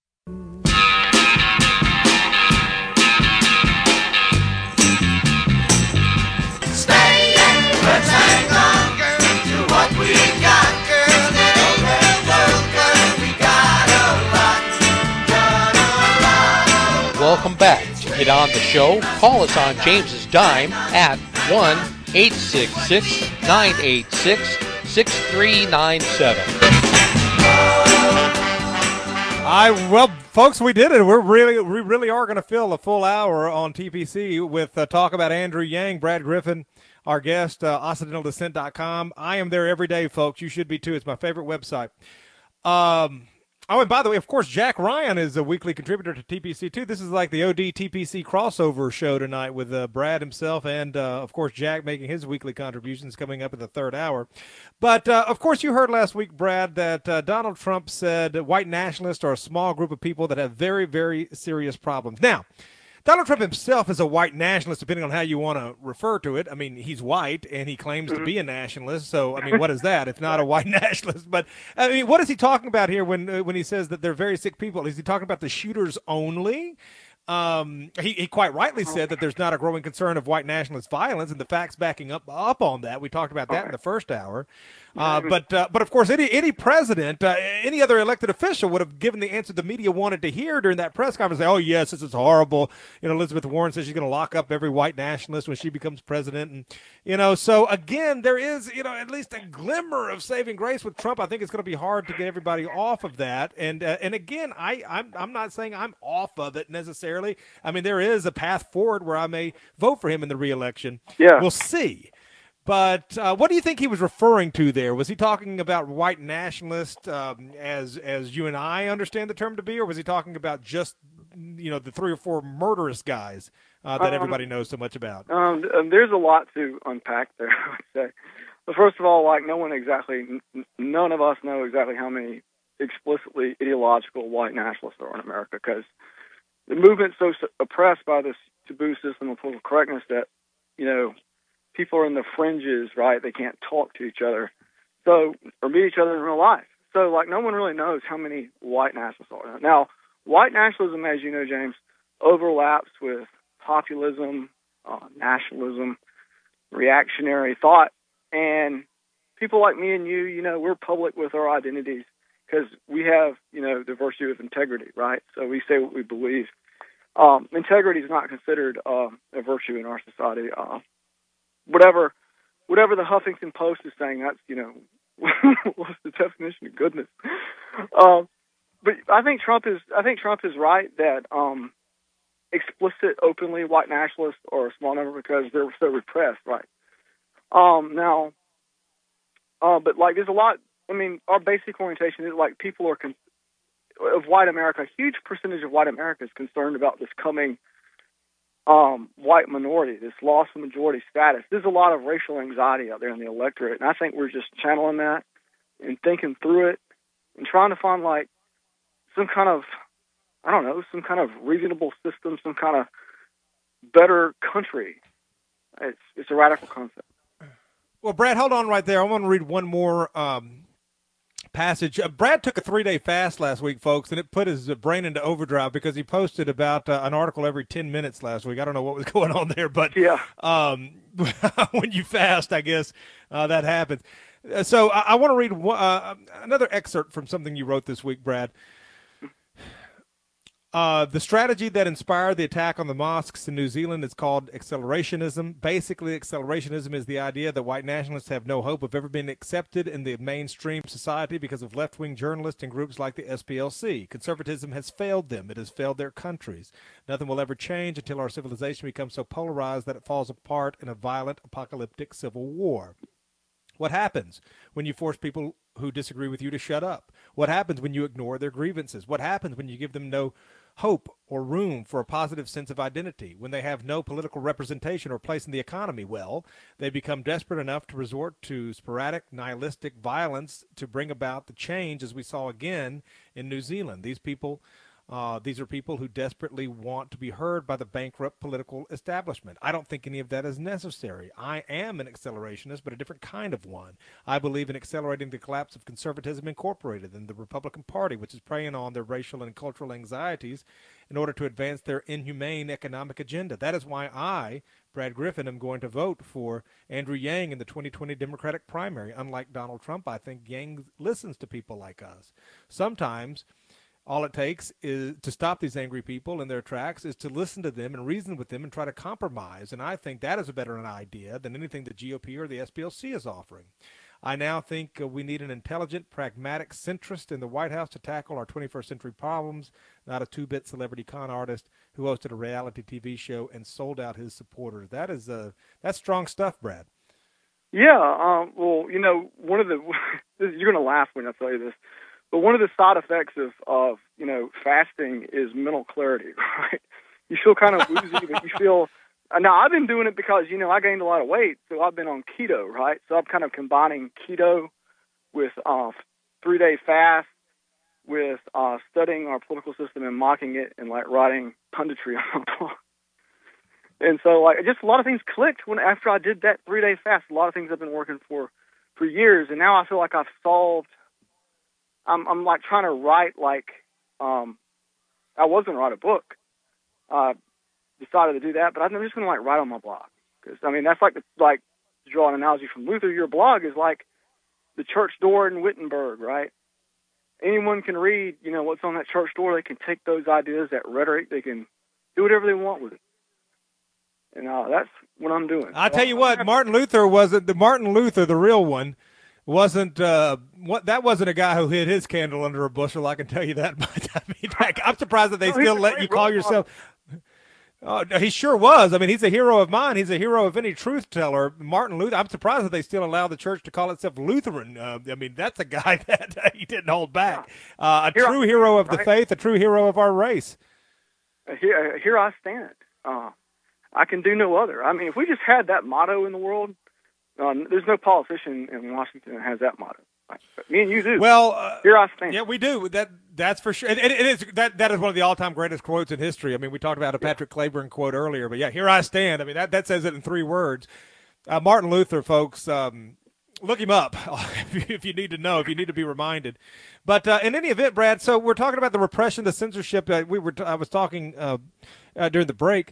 Stay in, let's hang on, girl, to what we got, girl, it ain't real world, girl, we got a lot, got a lot. Welcome back. To get on the show, call us on James's dime at one eight six six, nine eight six, six three nine seven. I well, folks, we did it. We're really, we really are going to fill a full hour on T P C with uh, talk about Andrew Yang, Brad Griffin, our guest, uh, occidental descent dot com. I am there every day, folks. You should be too. It's my favorite website. Um, Oh, and by the way, of course, Jack Ryan is a weekly contributor to T P C, too. This is like the O D T P C crossover show tonight with uh, Brad himself and, uh, of course, Jack making his weekly contributions coming up in the third hour. But, uh, of course, you heard last week, Brad, that uh, Donald Trump said white nationalists are a small group of people that have very, very serious problems. Now, Donald Trump himself is a white nationalist, depending on how you want to refer to it. I mean, he's white, and he claims mm-hmm. to be a nationalist. So, I mean, what is that if not a white nationalist? But, I mean, what is he talking about here when uh, when he says that they're very sick people? Is he talking about the shooters only? Um, he, he quite rightly said that there's not a growing concern of white nationalist violence, and the facts backing up up on that. We talked about that okay. in the first hour. Uh, but, uh, but of course, any any president, uh, any other elected official would have given the answer the media wanted to hear during that press conference. Say, oh, yes, this is horrible. You know, Elizabeth Warren says she's going to lock up every white nationalist when she becomes president. And, you know, so, again, there is, you know, at least a glimmer of saving grace with Trump. I think it's going to be hard to get everybody off of that. And, uh, and again, I, I'm, I'm not saying I'm off of it necessarily. I mean, there is a path forward where I may vote for him in the reelection. Yeah. We'll see. But uh, what do you think he was referring to there? Was he talking about white nationalist um, as as you and I understand the term to be, or was he talking about just, you know, the three or four murderous guys uh, that um, everybody knows so much about? Um, there's a lot to unpack there, I would say. But first of all, like, no one exactly, n- none of us know exactly how many explicitly ideological white nationalists there are in America, because the movement's so oppressed by this taboo system of political correctness that, you know, people are in the fringes, right? They can't talk to each other, so or meet each other in real life. So, like, no one really knows how many white nationalists are. Now, white nationalism, as you know, James, overlaps with populism, uh, nationalism, reactionary thought, and people like me and you, you know, we're public with our identities because we have, you know, the virtue of integrity, right? So we say what we believe. Um, integrity is not considered uh, a virtue in our society. Uh, Whatever, whatever the Huffington Post is saying, that's, you know, what's the definition of goodness? Um, but I think Trump is, I think Trump is right that um, explicit, openly white nationalists are a small number because they're so repressed, right? Um, now, uh, but like, there's a lot. I mean, our basic orientation is like people are con- of white America. A huge percentage of white America is concerned about this coming. Um, white minority, this loss of majority status. There's a lot of racial anxiety out there in the electorate, and I think we're just channeling that and thinking through it and trying to find, like, some kind of, I don't know, some kind of reasonable system, some kind of better country. It's it's a radical concept. Well, Brad, hold on right there. I want to read one more um, passage. Uh, Brad took a three-day fast last week, folks, and it put his brain into overdrive because he posted about uh, an article every ten minutes last week. I don't know what was going on there, but yeah. um, when you fast, I guess uh, that happens. Uh, so I, I want to read one, uh, another excerpt from something you wrote this week, Brad. Uh, the strategy that inspired the attack on the mosques in New Zealand is called accelerationism. Basically, accelerationism is the idea that white nationalists have no hope of ever being accepted in the mainstream society because of left-wing journalists and groups like the S P L C. Conservatism has failed them. It has failed their countries. Nothing will ever change until our civilization becomes so polarized that it falls apart in a violent, apocalyptic civil war. What happens when you force people who disagree with you to shut up? What happens when you ignore their grievances? What happens when you give them no hope or room for a positive sense of identity? When they have no political representation or place in the economy, well, they become desperate enough to resort to sporadic, nihilistic violence to bring about the change, as we saw again in New Zealand. These people Uh, these are people who desperately want to be heard by the bankrupt political establishment. I don't think any of that is necessary. I am an accelerationist, but a different kind of one. I believe in accelerating the collapse of Conservatism Incorporated and the Republican Party, which is preying on their racial and cultural anxieties in order to advance their inhumane economic agenda. That is why I, Brad Griffin, am going to vote for Andrew Yang in the twenty twenty Democratic primary. Unlike Donald Trump, I think Yang listens to people like us. Sometimes all it takes is to stop these angry people in their tracks is to listen to them and reason with them and try to compromise. And I think that is a better idea than anything the G O P or the S P L C is offering. I now think uh, we need an intelligent, pragmatic centrist in the White House to tackle our twenty-first century problems, not a two-bit celebrity con artist who hosted a reality T V show and sold out his supporters. That is uh, that's strong stuff, Brad. Yeah, um, well, you know, one of the – you're going to laugh when I tell you this. But one of the side effects of, of you know, fasting is mental clarity, right? You feel kind of woozy, but you feel... Now, I've been doing it because, you know, I gained a lot of weight, so I've been on keto, right? So I'm kind of combining keto with uh, three-day fast, with uh, studying our political system and mocking it, and, like, writing punditry on my blog. And so, like, just a lot of things clicked when after I did that three-day fast. A lot of things I've been working for for years, and now I feel like I've solved... I'm, I'm like, trying to write, like... Um, I was going to write a book. Uh decided to do that, but I'm just going to, like, write on my blog. Because, I mean, that's like, the, like, to draw an analogy from Luther, your blog is like the church door in Wittenberg, right? Anyone can read, you know, what's on that church door. They can take those ideas, that rhetoric, they can do whatever they want with it. And uh, that's what I'm doing. I tell you what, Martin Luther wasn't, the Martin Luther, the real one, wasn't, uh, what, that wasn't a guy who hid his candle under a bushel, I can tell you that. But I mean, I'm surprised that they No, still he's a let great you call role yourself... Oh, he sure was. I mean, he's a hero of mine. He's a hero of any truth teller. Martin Luther. I'm surprised that they still allow the church to call itself Lutheran. Uh, I mean, that's a guy that uh, he didn't hold back. Uh, a Here true I- hero of the right? faith, a true hero of our race. Here, here I stand. Uh, I can do no other. I mean, if we just had that motto in the world, uh, there's no politician in Washington that has that motto. But me and you do. Well, uh, here I stand. Yeah, we do. That that's for sure. It, it, it is that that is one of the all-time greatest quotes in history. I mean, we talked about a Patrick Claiborne quote earlier, but yeah, here I stand. I mean, that that says it in three words. Uh, Martin Luther, folks, um, look him up if, you, if you need to know, if you need to be reminded. But uh, in any event, Brad, so we're talking about the repression, the censorship. Uh, we were t- I was talking uh, uh, during the break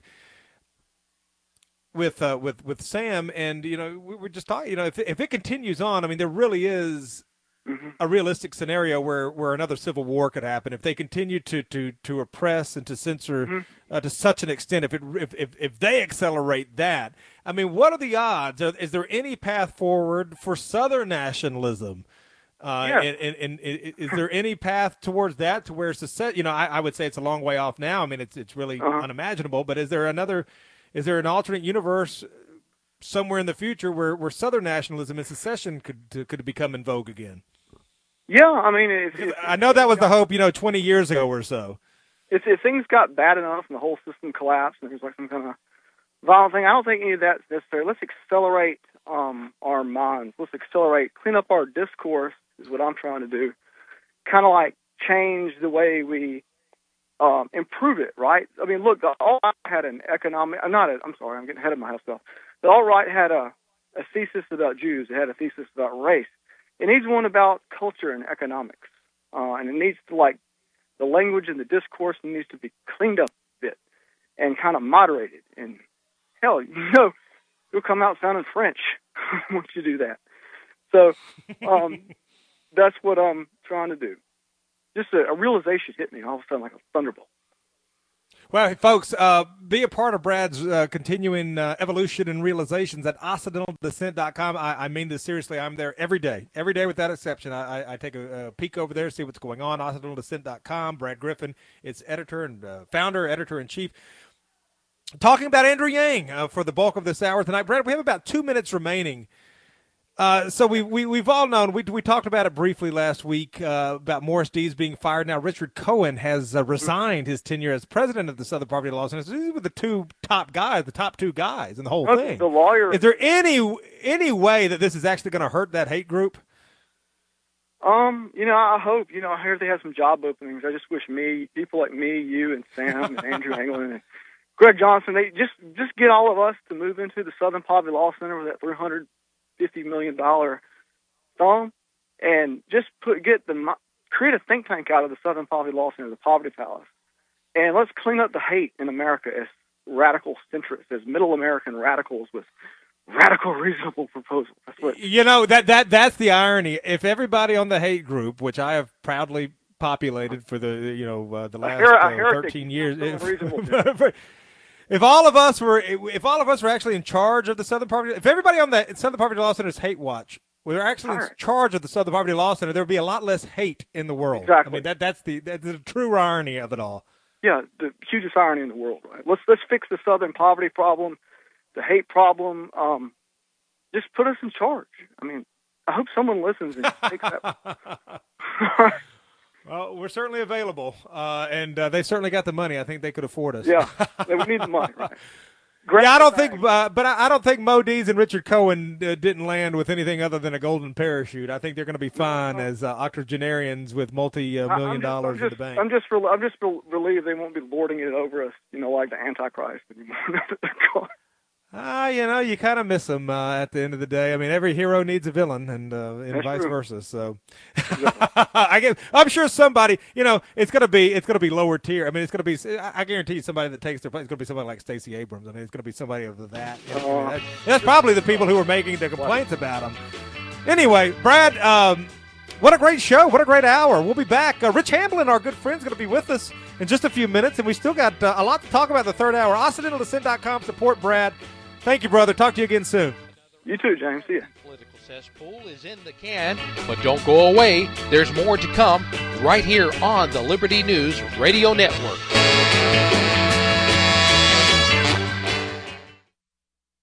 with uh, with with Sam, and you know, we were just talking. You know, if if it continues on, I mean, there really is mm-hmm. a realistic scenario where, where another civil war could happen if they continue to to, to oppress and to censor mm-hmm. uh, to such an extent. If it if, if if they accelerate that, I mean, what are the odds? Is there any path forward for Southern nationalism? Uh, yeah. and, and, and, and is there any path towards that to where it's, you know, I, I would say it's a long way off now. I mean, it's it's really uh-huh. unimaginable. But is there another? Is there an alternate universe somewhere in the future where, where Southern nationalism and secession could could become in vogue again? Yeah, I mean, if, if, I know that was the hope, you know, twenty years ago or so. If, if things got bad enough and the whole system collapsed and there was like some kind of violent thing, I don't think any of that's necessary. Let's accelerate um, our minds. Let's accelerate, clean up our discourse is what I'm trying to do. Kind of like change the way we um, improve it, right? I mean, look, the alt-right had an economic, I'm not, a, I'm sorry, I'm getting ahead of myself. The alt-right had a, a thesis about Jews. It had a thesis about race. It needs one about culture and economics. Uh, and it needs to, like, the language and the discourse needs to be cleaned up a bit and kind of moderated. And, hell, you know, you'll come out sounding French once you do that. So um, that's what I'm trying to do. Just a, a realization hit me all of a sudden like a thunderbolt. Well, folks, uh, be a part of Brad's uh, continuing uh, evolution and realizations at occidental descent dot com. I, I mean this seriously. I'm there every day, every day without exception. I, I, I take a, a peek over there, see what's going on, occidental descent dot com. Brad Griffin, its editor and uh, founder, editor-in-chief. Talking about Andrew Yang uh, for the bulk of this hour tonight. Brad, we have about two minutes remaining. Uh, so we, we, we've all known, we we talked about it briefly last week uh, about Morris Dees being fired. Now Richard Cohen has uh, resigned his tenure as president of the Southern Poverty Law Center. So these were the two top guys, the top two guys in the whole Well, thing. the lawyer. Is there any any way that this is actually going to hurt that hate group? Um, you know, I hope, you know, I hear they have some job openings. I just wish me, people like me, you and Sam and Andrew Anglin and Greg Johnson, they just, just get all of us to move into the Southern Poverty Law Center with that three hundred fifty million dollars thumb and just put, get the, create a think tank out of the Southern Poverty Law Center, the Poverty Palace. And let's clean up the hate in America as radical centrists, as middle American radicals with radical, reasonable proposals. That's what. You know, that, that that's the irony. If everybody on the hate group, which I have proudly populated for the, you know, uh, the last her- uh, heretic, thirteen years. unreasonable. If, if all of us were, if all of us were actually in charge of the Southern Poverty, if everybody on the Southern Poverty Law Center's hate watch were actually in charge of the Southern Poverty Law Center, there would be a lot less hate in the world. Exactly. I mean, that that's the that's the true irony of it all. Yeah, the hugest irony in the world, right? Let's let's fix the Southern poverty problem, the hate problem. Um, just put us in charge. I mean, I hope someone listens and takes that. Well, we're certainly available, uh, and uh, they certainly got the money. I think they could afford us. Yeah, we need the money, right? Great yeah, I don't think, uh, but I, I don't think Mo Dees and Richard Cohen uh, didn't land with anything other than a golden parachute. I think they're going to be fine as uh, octogenarians with multi-million uh, dollars just, in the bank. I'm just, I'm just relieved they won't be lording it over us, you know, like the Antichrist anymore. Ah, uh, you know, you kind of miss them uh, at the end of the day. I mean, every hero needs a villain, and uh, and That's vice true. versa. So, I guess I'm sure somebody, you know, it's gonna be it's gonna be lower tier. I mean, it's gonna be. I guarantee you, somebody that takes their place is gonna be somebody like Stacey Abrams. I mean, it's gonna be somebody of that. You know, I mean, that that's probably the people who are making the complaints about them. Anyway, Brad. Um, What a great show. What a great hour. We'll be back. Uh, Rich Hamblin, our good friend, is going to be with us in just a few minutes, and we still got uh, a lot to talk about the third hour. Occidental Descent dot com. Support Brad. Thank you, brother. Talk to you again soon. You too, James. See ya. Political cesspool is in the can, but don't go away. There's more to come right here on the Liberty News Radio Network.